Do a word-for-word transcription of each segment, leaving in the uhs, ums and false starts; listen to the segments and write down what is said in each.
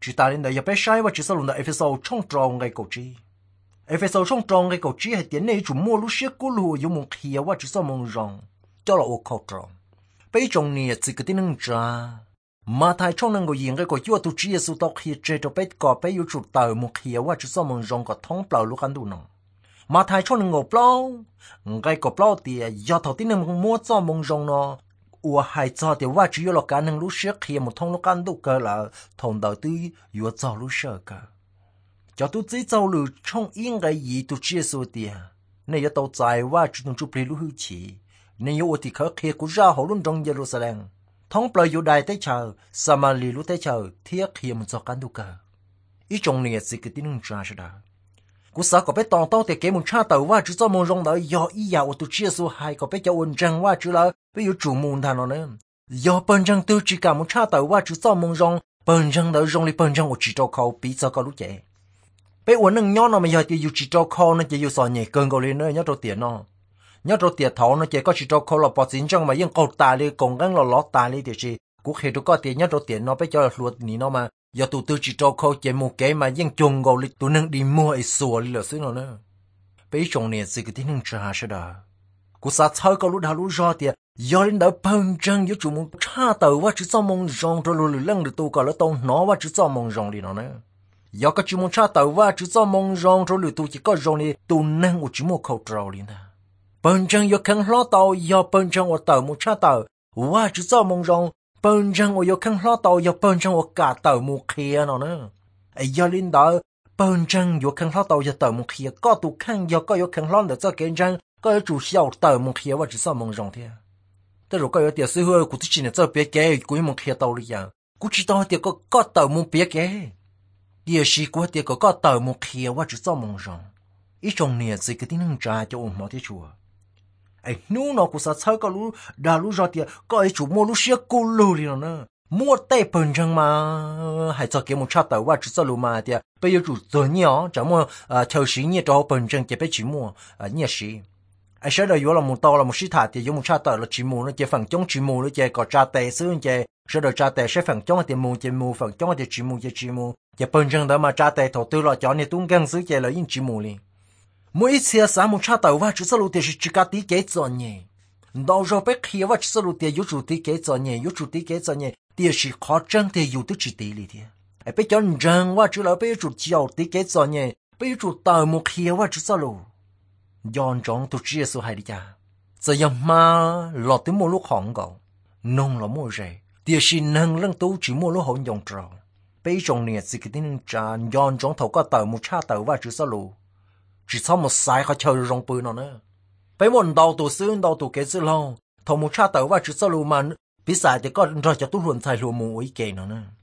chỉ ta lên đây giờ bé sai và chỉ sau lần đó Ephesos trong tròn cái cổ chi Ephesos trong tròn cái cổ chi hay tiền này chủ mua lúc xưa cũ lùi dùng một khía và chỉ sau mong rong cho là ô khẩu tròn bây trong này chỉ cái tiếng trả mà thay trong năng của yên cái cổ chúa tu chỉ số tộc khi chơi cho bé cọ bé yêu chuột tờ một khía và chỉ sau mong rong có thông bào lúc ăn đủ nọ mà thay trong năng của bao cái cổ bao thì do thầu tiếng năng mua cho mong rong nó ủa hai cho thìว่าchỉ là cái năng lúc xưa khi một thông lúc ăn đủ cơ là thông đầu tư vừa cho lúc xưa cơ cho tôi chỉ cho lu trong yên cái gì tôi chia số tiền này tàu dàiว่าchỉต้องchụp lưu hư chỉ này yêu thì khởi khi cũng ra họ luôn trong Jerusalem thông bờ yêu đại tới chờ Samari lúc tới chờ thiết khi một cho cái đủ cơ ý trong này chỉ cái tiếng ra sẽ đó cú sa có bé tòng tàu thì cái một cha tàuว่า只做梦中的要一呀我都接受还个bé叫文章ว่า只了bé有主梦他了呢要本章都只干một cha tàuว่า只做梦中本章的用里本章我只照靠比这个路节bé uốn nâng nhó nó mà giờ thì yêu chỉ照靠nó chỉ yêu sò nhẹ cơn cầu lên nữa nhớ đầu tiền nó nhớ đầu tiền thầu nó chỉ có chỉ照靠là bỏ tiền trong mà yên cầu tài đi cùng gắng là lót tài đi thì chỉ cú khi đó có tiền nhớ đầu tiền nó bé cho là luật ní nó mà giờ tụi tôi chỉ cho khâu chế một cái mà yên chung gầu lịch tụi nâng đi mua ấy sủa đi là xứ nào nữa bây giờ này chỉ cái tiếng trả sẽ đó cú sát chơi cái lúc nào lúc ra thì giờ đến đó phân tranh với chủ một cha tàu và chỉ cho mong rong rồi lùi lưng được tụi cái là tông nó và chỉ cho mong rong đi nó nữa giờ cái chủ một cha tàu và chỉ cho mong rong rồi lùi tụi chỉ có rong đi tụi nâng của chỉ một khâu trâu đi nè phân tranh giờ khăn lo tàu giờ phân tranh của tàu một cha tàu và chỉ cho mong rong bên trong我有看老道有bên trong我cả tàu một kia nó nữa ấy giờ linh đó bên trong有看老道有tàu một kia có tụ khăn有có有看老的这个人có有主小tàu một kia或者是梦中的但如果有点时候古之前的这别给古一梦kia道理呀古知道点个个tàu một别给也是古点个个tàu một kia或者是梦中一种呢这个定查就我没得说哎，侬那古啥菜个路，大路上的，个哎主摸路些古路里了呢，摸带本身嘛，还做给我差到我只做路嘛的，不有主做鸟，怎么啊，头时你找本身就被去摸啊，你是，哎，晓得有了木刀了木石塔的，有木差到了去摸了，就放中去摸了，就个扎带手就，晓得扎带是放中的摸就摸，放中的去摸就去摸，就本身的嘛扎带头对了，叫你东江水就了，因去摸哩。mỗi次sáng một cha tàu và chỉ số tiền chỉ cả tí cái cho nhỉ, đâu rồi bé khi và chỉ số tiền yếu chủ tí cái cho nhỉ, yếu chủ tí cái cho nhỉ, tiền chỉ khó chân thì yếu được chỉ tí li đi, ai bé chọn chân và chỉ là bé chủ chiều tí cái cho nhỉ, bé chủ tàu một khi và chỉ số lù, dọn trong tụi chia số hai đi cha, giờ yam mà lọt tới một lúc hỏng gạo, nông là mua rẻ, tiền chỉ nâng lên tú chỉ mua lúc hỏng dùng trâu, bé trong này chỉ cái tiếng tràn dọn trong thầu có tàu một cha tàu và chỉ số lù chỉ sau một sai họ chờ rong bự nó nữa, bây một đầu tụ xứ đầu tụ cái gì lâu, thầu một cha tàu và chỉ sau lù mà bị sai thì có rồi cho tu luận sai lù mù ý kiến nó nữa,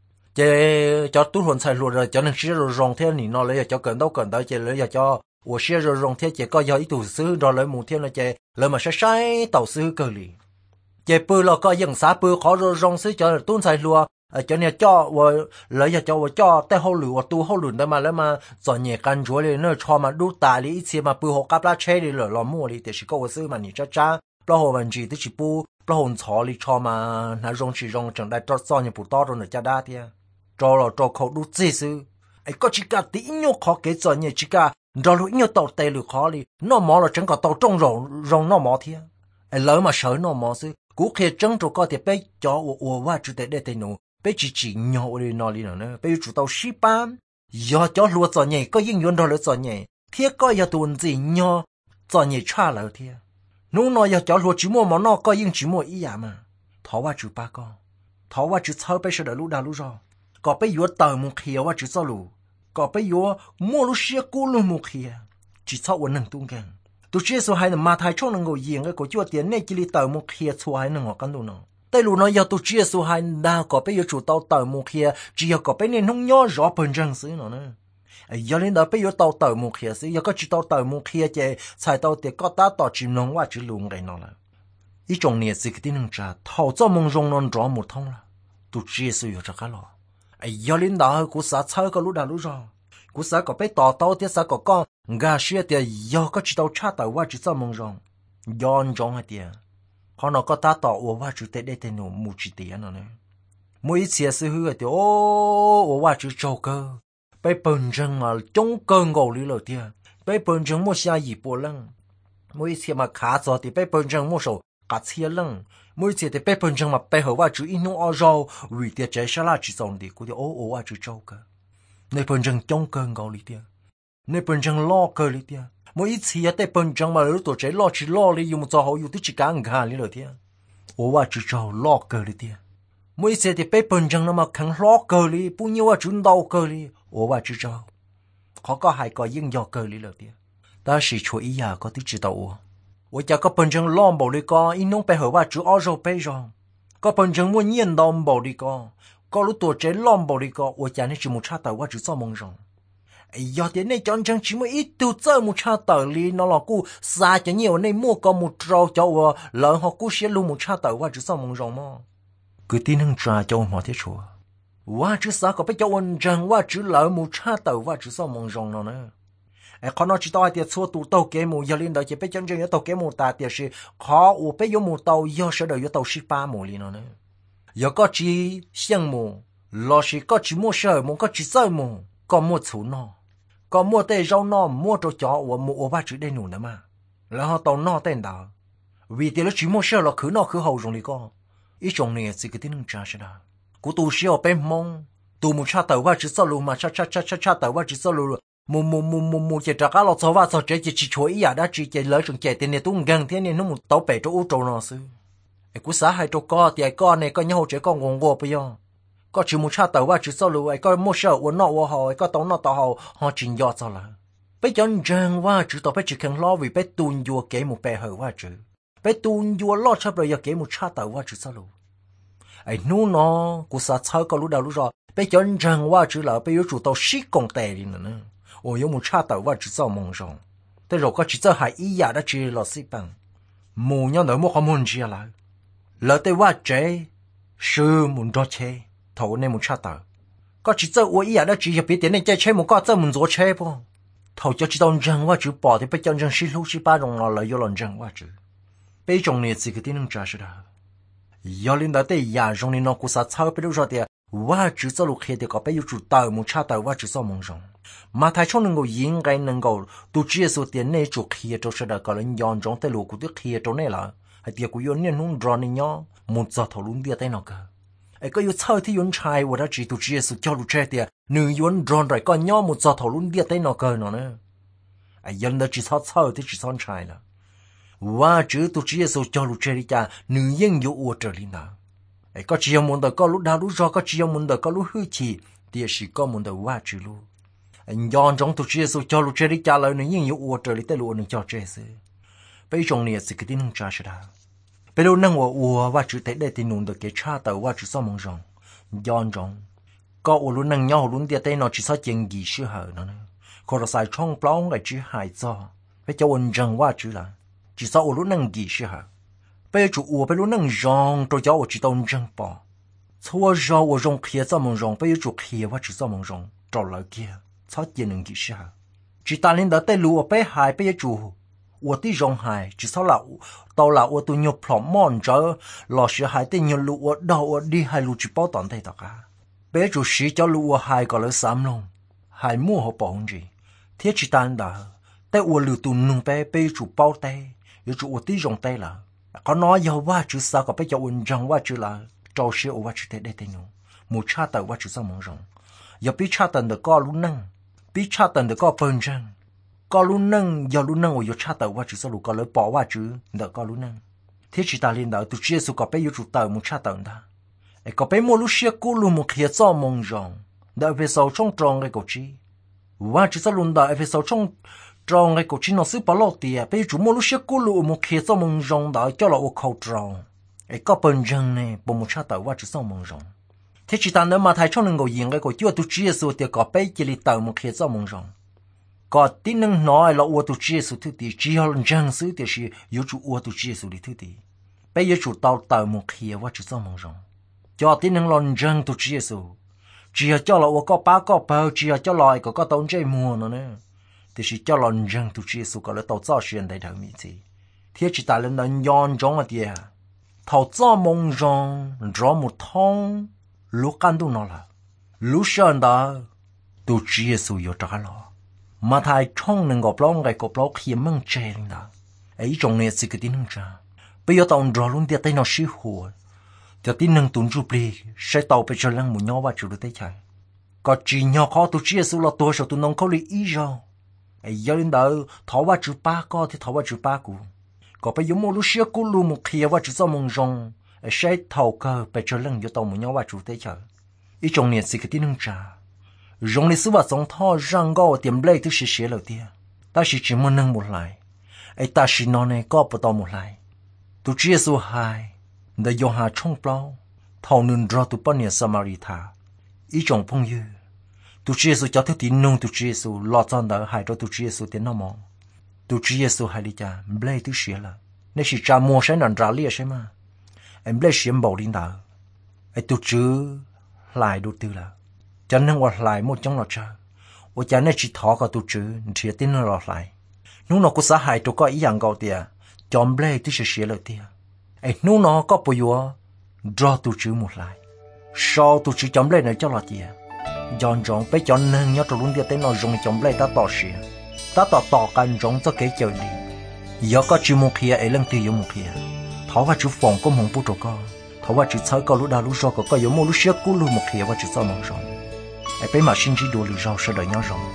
chứ cho tu luận sai lù rồi cho nên xí rồi rong thế này nó lấy cho cần đâu cần đâu chứ lấy cho, tôi xí rồi rong thế chỉ có do ý tụ xứ rồi lấy mù thế nó chứ lấy mà sai sai tàu xứ cơ li, chứ bự là có những xã bự khó rồi rong xứ cho tuân sai lù cho nên cho tôi lấy cho tôi cho tới hậu lửa tu hậu lửa đó mà lấy mà dọn nhẹ căn chúa lên nó cho mà đu tài đi ít mà bự họ cáp lá chơi đi lửa lò mua đi thì chỉ có tôiซื้อmà nhỉ cha cha bao hồ vấn chỉ thì chỉ bự bao hồ chó đi cho mà nó rong chỉ rong chẳng đại cho dọn nhẹ bự to rồi nó cha đa thế cho là cho khẩu đu dễ sư ấy có chỉ cả tí nhau khó cái dọn nhẹ chỉ cả rồi lúc nhau tàu tây lửa khó đi nó mỏ là chẳng có tàu trong rong rong nó mỏ thế ấy lỡ mà sợ nó mỏ sư cú khi chẳng cho có thì bé cho tôi tôiว่าchủ để để tay nó bây chỉ chỉ nhau đi nói đi nữa bây chủ tàu ship ban giờ cho lúa cho nhảy có những nguyên đồ lúa cho nhảy thiết có giờ tuần gì nhau cho nhảy cha lại thiết nếu nói giờ cho lúa chỉ mua mà nó có những chỉ mua ý à mà thọว่าchủ ba con thọว่าchủ sau bây giờ đã lúa đã lúa rồi có bây giờ tàu một kiaว่าchủ sau lúa có bây giờ mua lúa xia cũ lúa một kia chỉ sauวันหนึ่งตุ้งกันตัวเชื่อสุดท้ายเนี่ยมาไทยช่วงนึงก็ยิงก็จวดเตียนเนี่ยกิริตาวมุขเขียชัวให้หนึ่งหัวกันดูเนาะแต่ลูกน้อยยาตัวเชื่อสุดท้ายดาวก็ไปอยู่จุดตาวตาวมุขเขียจียก็ไปเนี่ยน้องย่อรอเป็นจังซื้อเนาะเนี่ยไอ้ยาเล่นดาวไปอยู่ตาวตาวมุขเขียซื้อยาก็จุดตาวตาวมุขเขียเจใส่ตาวเตียก็ตาต่อจิมน้องว่าจิลุงไงเนาะละอีจงเนี่ยสิกที่หนึ่งจ้าเท่าเจ้ามงรงนอนรอหมดท้องละตัวเชื่อสุดอยู่จักรหรอไอ้ยาเล่นดาวกูสาเช่าก็รู้ดาวรู้รอกูสาก็ไปต่อตาวเตียสาก็ก้องาเชียเตียยาก็จิตเอาชาตาว่าจิตเจ้ามงรงย้อนจงให้เตียพอเราก็ตาต่อว่าว่าจุดเตะได้แต่หนูมูจิเตียเนาะเนี่ย mỗi次sự hứa thì ô ô qua chữ châu cơ bây bận răng mà chống cơn ngầu lý lời tiền bây bận răng mua xe gì bộ lăng mỗi次mà khá cho thì bây bận răng mua sầu cả chia lăng mỗi次thì bây bận răng mà bây hở qua chữ in nông ở rau vì tiền trái sa la chỉ xong thì cũng thì ô ô qua chữ châu cơ nơi bận răng chống cơn ngầu lý tiền nơi bận răng lo cơ lý tiền mỗi次à tại bận răng mà lúc tuổi trái lo chỉ lo lý dùng cho họ dùng tức chỉ cả ngàn lý lời tiền ô qua chữ châu lo cơ lý tiền mỗi次thì bây bận răng nó mà khăng lo cơ lý bao nhiêu à chúng đau cơ lý ô qua chữ châu họ có hai cái yên do cơ lý lời tiền ta chỉ chú ý à có tí chỉ tàu我家个本身浪保的个，因侬背后话主二手背上，个本身我念浪保的个，个路多这浪保的个，我家呢只木差头我只做梦上。哎呀，点那讲讲只么一头做木差头里，那老姑啥就你我那莫个木招叫我，然后姑些路木差头我只做梦上嘛。个点能抓叫我冇得错，我只啥个被叫文章，我只老木差头我只做梦上了呢。哎，可能知道点错都到给木，要领导就被真正要到给木大点是，好我被有木到要是的要到十八木里了呢。有个只项目，老是个只木事木个只做木，个木处呢，个木在绕呢，木着脚我木我把只得弄的嘛，然后到那等到，为点了只木事了，可那可好容易个，一种呢这个点能查是的，古都是要被蒙，都木差头我只做路嘛，差差差差差头我只做路。mù mù mù mù mù chỉ cho cá lọt sầu và sầu chỉ chỉ chuối à đã chỉ chỉ lỡ trong chè tiền này tung gần thế này nó một tàu bể chỗ chỗ nó xứ, ai cú xã hai chỗ co thì ai co này có nhau chỉ có ngon ngô bây giờ, có chỉ một cha tàu và chỉ sau lùi ai có mua sầu uốn nọ uốn hậu ai có tàu nọ tàu hậu họ chỉ nhọ sao là, bây giờ rằngว่าchỉ tàu bây chỉ cần lo vì bây tuôn vua kế một bè hởว่าchỉ, bây tuôn vua lo chấp rồi giờ kế một cha tàu và chỉ sau lùi, ai nu nó cú xã chơi có lúc đầu lúc rồi, bây giờ rằngว่าchỉ là bây giờ chủ tàu xí công tệ đi nữa. 我有木差头我只做梦上，但如果只做还一样的只老西本，木要那么好梦只来，老对我这是木着车，头那木差头，个只做我一样的只要别点那在车木个做木坐车不，头就知道人我只保的不讲人十六十八种了了有人人我只，北种呢这个点能抓是的，要领导对亚种呢那古啥操不都说的，我只做路开的个北有主道木差头我只做梦上。mà thái trong nông yên cái nông cầu tu chia số tiền này chụp kia cho sẽ được cái lần nhon trong tay lúa của đứa kia trong này là hay tiền của yon nên nông drone này nhá một giờ thầu luôn dia tay nào cả ấy có yon chơi thì yon trai và đã chỉ tu chia số cho lúa chơi tiền nữ yon drone rồi còn nhá một giờ thầu luôn dia tay nào cả nữa nè ấy yon đã chỉ sao chơi thì chỉ sao trai là và chứ tu chia số cho lúa chơi đi cha nữ yên yêu uo trở lên nào ấy có chỉ muốn được có lúc nào lúc rồi có chỉ muốn được có lúc hư chỉ thì chỉ có muốn được và chỉ luôn anh nhon trong tổ chức số cho lũ chơi đi trả lời nó những yếu uo trời đi tới lũ nó cho chơi sự bây giờ này sự cái tin không trả sẽ bây giờ năng uo uo và chữ thế để tin nung được cái cha tàu và chữ sao mong rằng nhon trong có uo lũ năng nhau lũ địa tới nó chỉ sao chuyện gì sự hở nó còn là sai trong plong cái chữ hại cho bây giờ ôn rằng và chữ là chỉ sao uo lũ năng gì sự hở bây giờ chủ uo bây lũ năng rằng tôi cho uo chỉ tao rằng bỏ xua ra uo rằng kia sao mong rằng bây giờ chủ kia và chữ sao mong rằng trả lời kia sao tiền能几时哈？只打领导带路我被害被主，我的容害只少了，到了我都有 plan 忙着，老师还得有路我到我厉害路去包单带的个，被主时叫路我还搞了三龙，还莫好保着，天只单的，但我路都能被被主包带，有主我的容带了，个那要我只啥个被叫文章我只了，找时我只得得得用，没差的我只啥忙容，要比差的的高路能。biết cha tần được có phần rằng có luôn nâng giờ luôn nâng ở cha tàu qua chữ số lục có lỡ bỏ qua chữ được có luôn nâng thế chỉ ta liên đạo tu chia số có bé yêu chủ tàu một cha tần ta có bé mua lúc xưa cũ luôn một khía cho mong rằng đợi về sau trong tròn cái cổ chi qua chữ số luôn đợi về sau trong tròn cái cổ chi nó xứ bỏ lọt tiệt bé chủ mua lúc xưa cũ luôn một khía cho mong rằng đợi cho là ô khâu tròn có phần rằng này bỏ một cha tàu qua chữ số mong rằng thế chỉ ta nếu mà thấy trong những người hiện cái của chúa tu chia số thì có bé chỉ li tàu một khi cho mong rằng có tin năng nói là ô tu chia số thứ gì chỉ là rằng số thì是有主ô tu chia số đi thứ gì bé有主tàu tàu một khi và chỉ cho mong rằng cho tin năng là rằng tu chia số chỉ là cho là ô có ba có bao chỉ là cho lại có có tàu chơi mua nữa nè thì是cho là rằng tu chia số có là tàu giao xuyên đại đầu mỹ gì thế chỉ ta lên là nhon trong ở địa tàu cho mong rằng rõ một thông lúc can tu nó là lúc sơn đó tu chỉ Giêsu yêu trả lo mà thay trong nên gọp lông cái gọp lông khi măng chơi đó ấy trong này sự cái tin cha bây giờ tao rõ luôn dia tay nó xí hồ cho tin nâng tuấn chụp đi sẽ tàuไปcho lăng một nhau và chịu được tay chạy có chỉ nhau khó tu chỉ Giêsu là tôi sợ tu nông khó lý ý rồi ấy giờ đến đó tháo vào chữ ba có thì tháo vào chữ ba cũ có bây giờ một lúc xưa cũ luôn một khi vào chữ sao mong rong sẽ tháo cơไปcho lăng cho tàu một nhau và chịu tay chạy ý trong này sự cái tin cha rong lịch sử và sống thọ răng go tiệm lấy thứ xí đầu tiên ta chỉ chỉ muốn nâng một lại ấy ta chỉ nói này có bắt đầu một lại tu chỉ Giêsu hai để dùng hà trong bao thầu nương ra tu bao nhiêu Samaritan ý trong phong yêu tu chỉ Giêsu cho theo tin nông tu chỉ Giêsu lo chọn đỡ hai cho tu chỉ Giêsu tiền nó mong tu chỉ Giêsu hai đi cha lấy thứ xí là nếu chỉ cha mua sẽ nằm ra liền xem mà em lấy xiêm bảo linh đạo ấy tu chữ lại đầu tư là cho nên hoạt lại một trong nó cha và cho nên chỉ thọ cái tu chữ chỉ tin nó lọt lại nếu nó có xã hội tôi có ý dạng cầu tiền chọn lấy thứ xí lợi tiền ấy nếu nó có bồi dưỡng draw tu chữ một lại sau tu chữ chọn lấy này cho lọt tiền dọn dọn phải chọn nên nhớ trong luôn tiền tới nó dùng chọn lấy ta tỏ xí ta tỏ tỏกันgiống cho cái chơi đi giờ có chữ một kia ấy lần tiêu dùng một kia thọ vào chữ phòng có mong bút trâu co thọ vào chữ sáu có lúc đào lúc sau có có giống một lúc xưa cũ lúc một kia vào chữ sáu mong rong ấy bây mà sinh chỉ đồ lì rau sẽ đợi nhau rong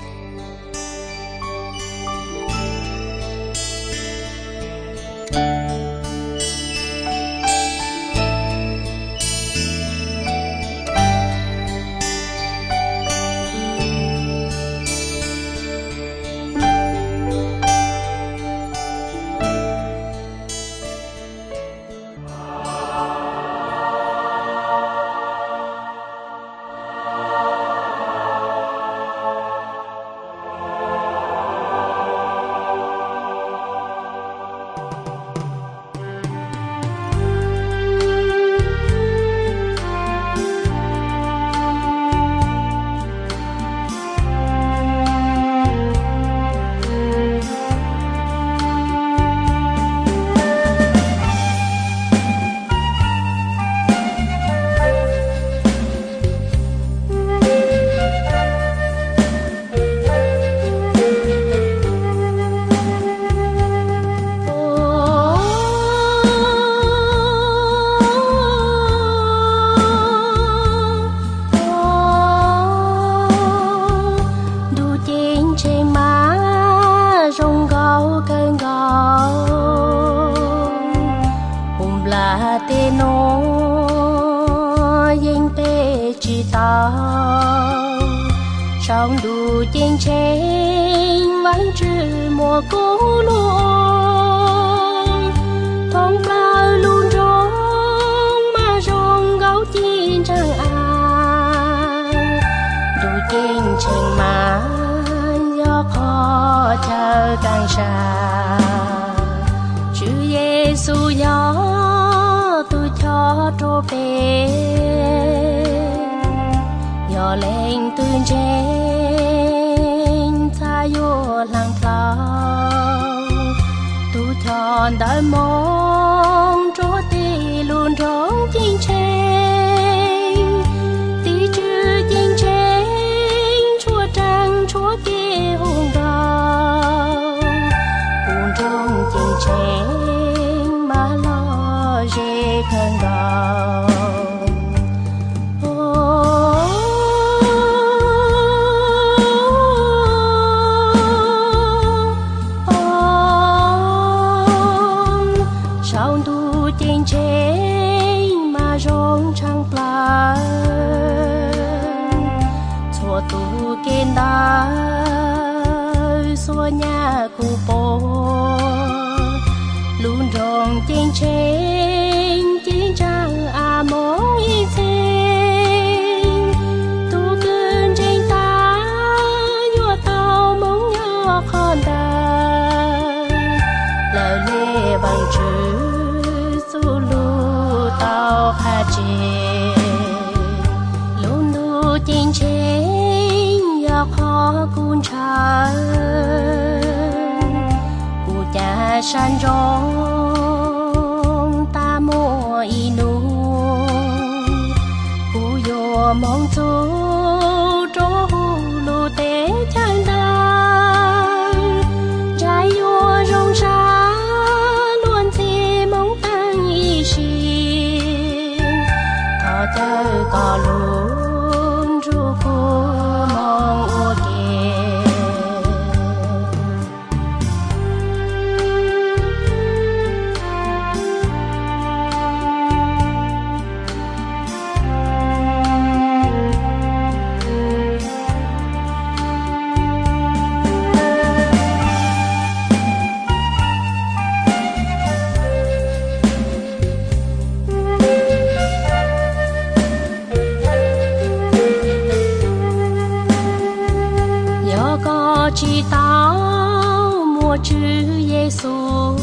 trong đủ chiến tranh vẫn trừ mùa cố luôn thong bao luôn rong mà rong gấu chiến tranh à đủ chiến tranh mà do khó chờ càng xa chữ Giêsu gió tôi cho trô về gió lên tương trên xa vô làng phao tu tròn đợi mong chúa tì luôn rong chiến tranh tí chữ chiến tranh chúa trăng chúa kia hùng đào buồn trong chiến tranh mà lo dễ cơn đau đã xua nhà cụ bố luôn rong chiến tranh chiến tranh à mong yên sinh tu cơn tranh ta nhua tao mong nhỏ con đời lời lê bằng chữ su lu tao hà chê luôn lu chiến tranh khó cuốn trái cụ cha san rong ta mua inu cụ yo cho chỉ tao mua chữ Giêsu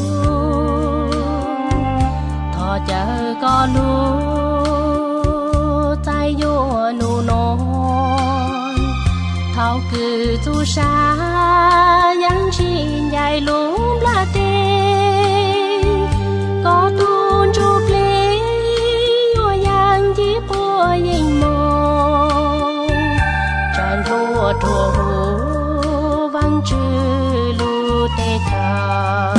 thọ chờ có lu tay vô nụ non thao cứ tu sa yang chi nhai lúng la tê có tuôn chụp lê yo yang chỉ po yin mong tràn thua thua vang chữ lu tê thà